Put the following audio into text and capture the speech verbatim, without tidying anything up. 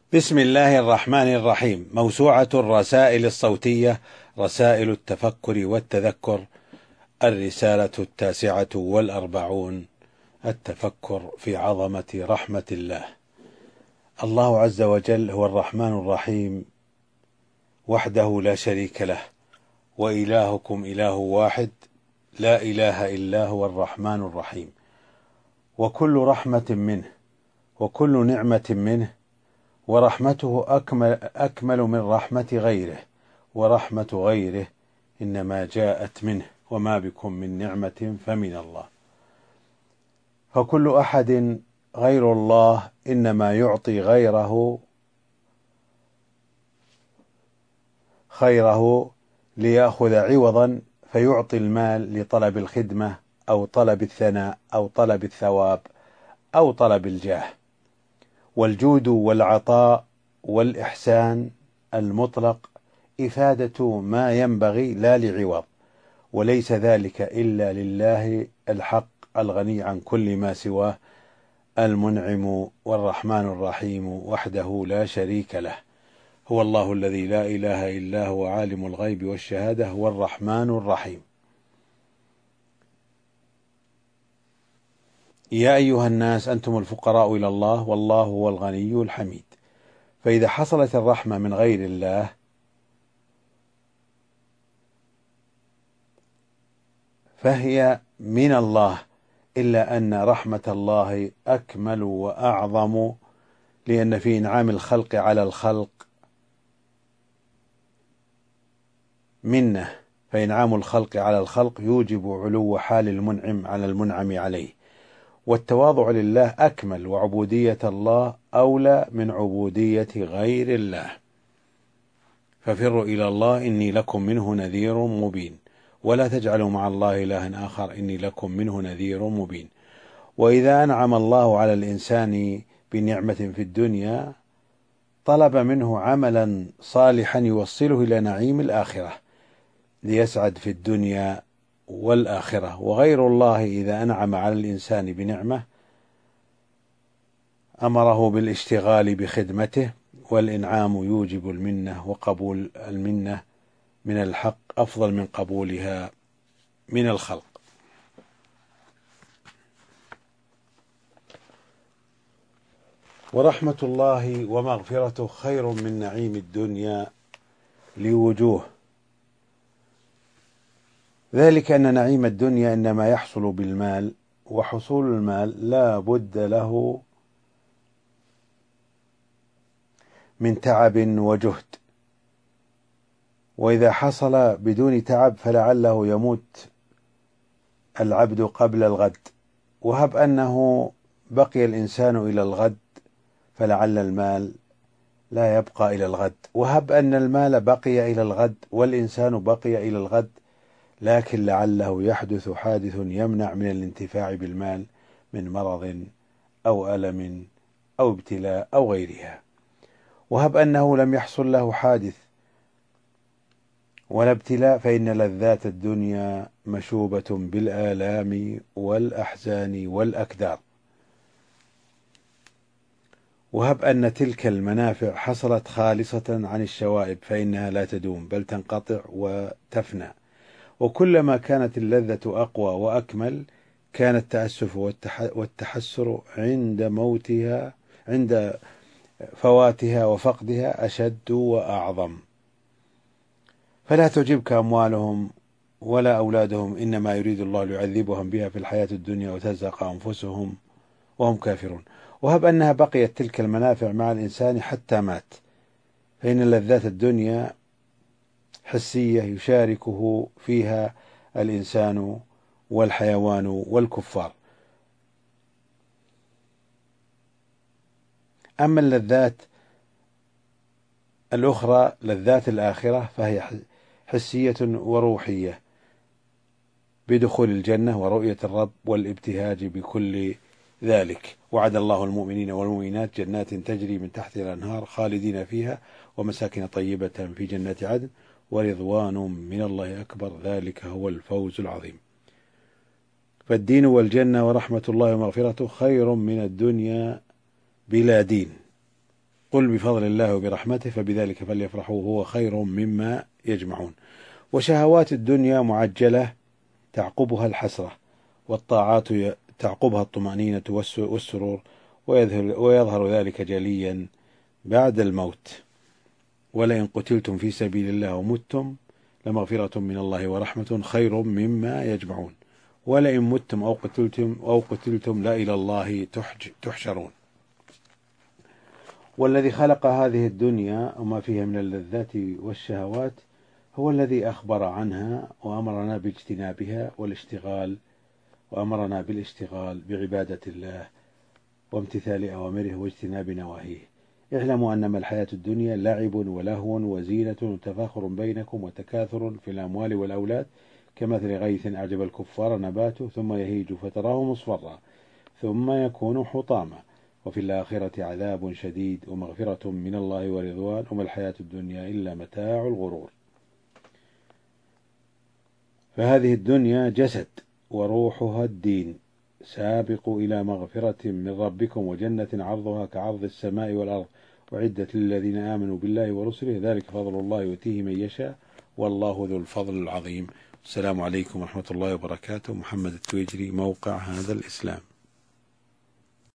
بسم الله الرحمن الرحيم. موسوعة الرسائل الصوتية، رسائل التفكر والتذكر، الرسالة التاسعة والأربعون، التفكر في عظمة رحمة الله. الله عز وجل هو الرحمن الرحيم وحده لا شريك له، وإلهكم إله واحد لا إله إلا هو الرحمن الرحيم، وكل رحمة منه وكل نعمة منه، ورحمته أكمل, أكمل من رحمة غيره، ورحمة غيره إنما جاءت منه، وما بكم من نعمة فمن الله. فكل أحد غير الله إنما يعطي غيره خيره ليأخذ عوضا، فيعطي المال لطلب الخدمة أو طلب الثناء أو طلب الثواب أو طلب الجاه. والجود والعطاء والإحسان المطلق إفادة ما ينبغي لا لعوض، وليس ذلك إلا لله الحق الغني عن كل ما سواه، المنعم والرحمن الرحيم وحده لا شريك له. هو الله الذي لا إله إلا هو عالم الغيب والشهادة، هو الرحمن الرحيم. يا أيها الناس أنتم الفقراء إلى الله والله هو الغني الحميد. فإذا حصلت الرحمة من غير الله فهي من الله، إلا أن رحمة الله أكمل وأعظم، لأن في إنعام الخلق على الخلق منه، فإنعام الخلق على الخلق يوجب علو حال المنعم على المنعم عليه. والتواضع لله أكمل، وعبودية الله أولى من عبودية غير الله. ففروا إلى الله إني لكم منه نذير مبين، ولا تجعلوا مع الله إلها آخر إني لكم منه نذير مبين. وإذا أنعم الله على الإنسان بنعمة في الدنيا طلب منه عملا صالحا يوصله إلى نعيم الآخرة ليسعد في الدنيا والآخرة. وغير الله إذا أنعم على الإنسان بنعمة أمره بالاشتغال بخدمته، والإنعام يوجب المنة، وقبول المنة من الحق أفضل من قبولها من الخلق. ورحمة الله ومغفرته خير من نعيم الدنيا لوجوه، ذلك أن نعيم الدنيا إنما يحصل بالمال، وحصول المال لا بد له من تعب وجهد، وإذا حصل بدون تعب فلعله يموت العبد قبل الغد. وهب أنه بقي الإنسان إلى الغد فلعل المال لا يبقى إلى الغد، وهب أن المال بقي إلى الغد والإنسان بقي إلى الغد، لكن لعله يحدث حادث يمنع من الانتفاع بالمال من مرض أو ألم أو ابتلاء أو غيرها. وهب أنه لم يحصل له حادث ولا ابتلاء، فإن لذات الدنيا مشوبة بالآلام والأحزان والأكدار. وهب أن تلك المنافع حصلت خالصة عن الشوائب، فإنها لا تدوم بل تنقطع وتفنى. وكلما كانت اللذة أقوى وأكمل كان التأسف والتحسر عند موتها عند فواتها وفقدها أشد وأعظم. فلا تعجبك أموالهم ولا أولادهم، إنما يريد الله ليعذبهم بها في الحياة الدنيا وتزهق أنفسهم وهم كافرون. وهب أنها بقيت تلك المنافع مع الإنسان حتى مات، فإن لذات الدنيا حسية يشاركه فيها الإنسان والحيوان والكفار. أما اللذات الأخرى لذات الآخرة فهي حسية وروحية، بدخول الجنة ورؤية الرب والابتهاج بكل ذلك. وعد الله المؤمنين والمؤمنات جنات تجري من تحتها الأنهار خالدين فيها، ومساكن طيبة في جنات عدن، ورضوان من الله أكبر، ذلك هو الفوز العظيم. فالدين والجنة ورحمة الله ومغفرته خير من الدنيا بلا دين. قل بفضل الله وبرحمته فبذلك فليفرحوا هو خير مما يجمعون. وشهوات الدنيا معجلة تعقبها الحسرة، والطاعات تعقبها الطمأنينة والسرور، ويظهر ذلك جليا بعد الموت. ولئن قتلتم في سبيل الله ومتم لمغفرة من الله ورحمة خير مما يجمعون. ولئن متم أو قتلتم أو قتلتم لا إلى الله تحشرون. والذي خلق هذه الدنيا وما فيها من اللذات والشهوات هو الذي أخبر عنها وأمرنا باجتنابها والاشتغال وأمرنا بالاشتغال بعبادة الله وامتثال أوامره واجتناب نواهيه. اعلموا أنما الحياة الدنيا لعب ولهو وزينة وتفاخر بينكم وتكاثر في الأموال والأولاد كمثل غيث أعجب الكفار نباته ثم يهيج فتراه مصفرا ثم يكون حطاما وفي الآخرة عذاب شديد ومغفرة من الله ورضوان وما الحياة الدنيا إلا متاع الغرور. فهذه الدنيا جسد وروحها الدين، سابقوا إلى مغفرة من ربكم وجنة عرضها كعرض السماء والأرض وعدة للذين آمنوا بالله ورسله ذلك فضل الله يؤتيه من يشاء والله ذو الفضل العظيم. السلام عليكم ورحمة الله وبركاته. محمد التويجري، موقع هذا الإسلام.